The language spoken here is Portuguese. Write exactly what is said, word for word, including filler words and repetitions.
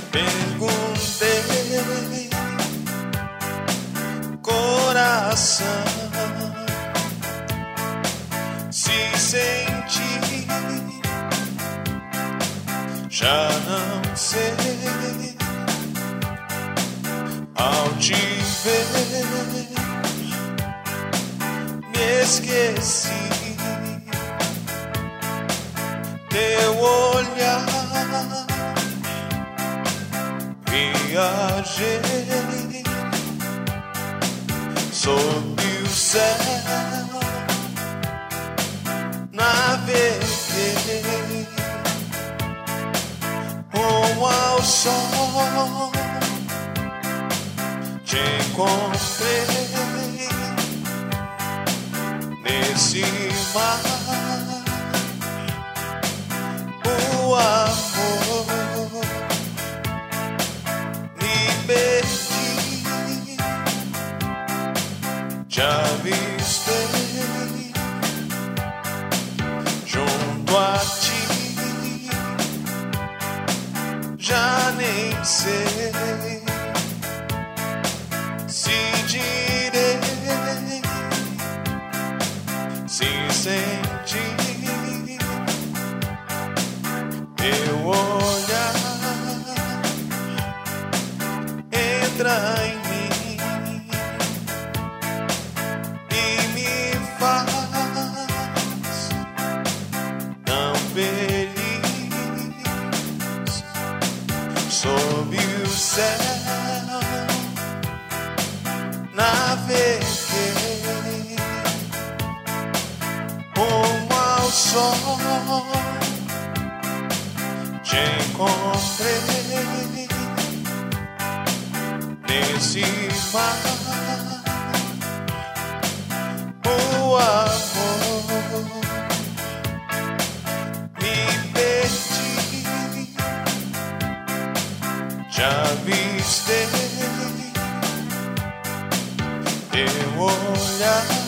Perguntei, coração, se senti, já não sei. Ao te ver, me esqueci. Teu olhar, viajei sob o céu, naveguei rumo ao sol, te encontrei nesse mar. O amor, me perdi, já avistei junto a ti, já nem sei se direi, se senti. Teu olhar entra em mim e me faz tão feliz. Sob o céu, naveguei rumo ao sol, te encontrei nesse mar. O amor, me perdi, já avistei teu olhar,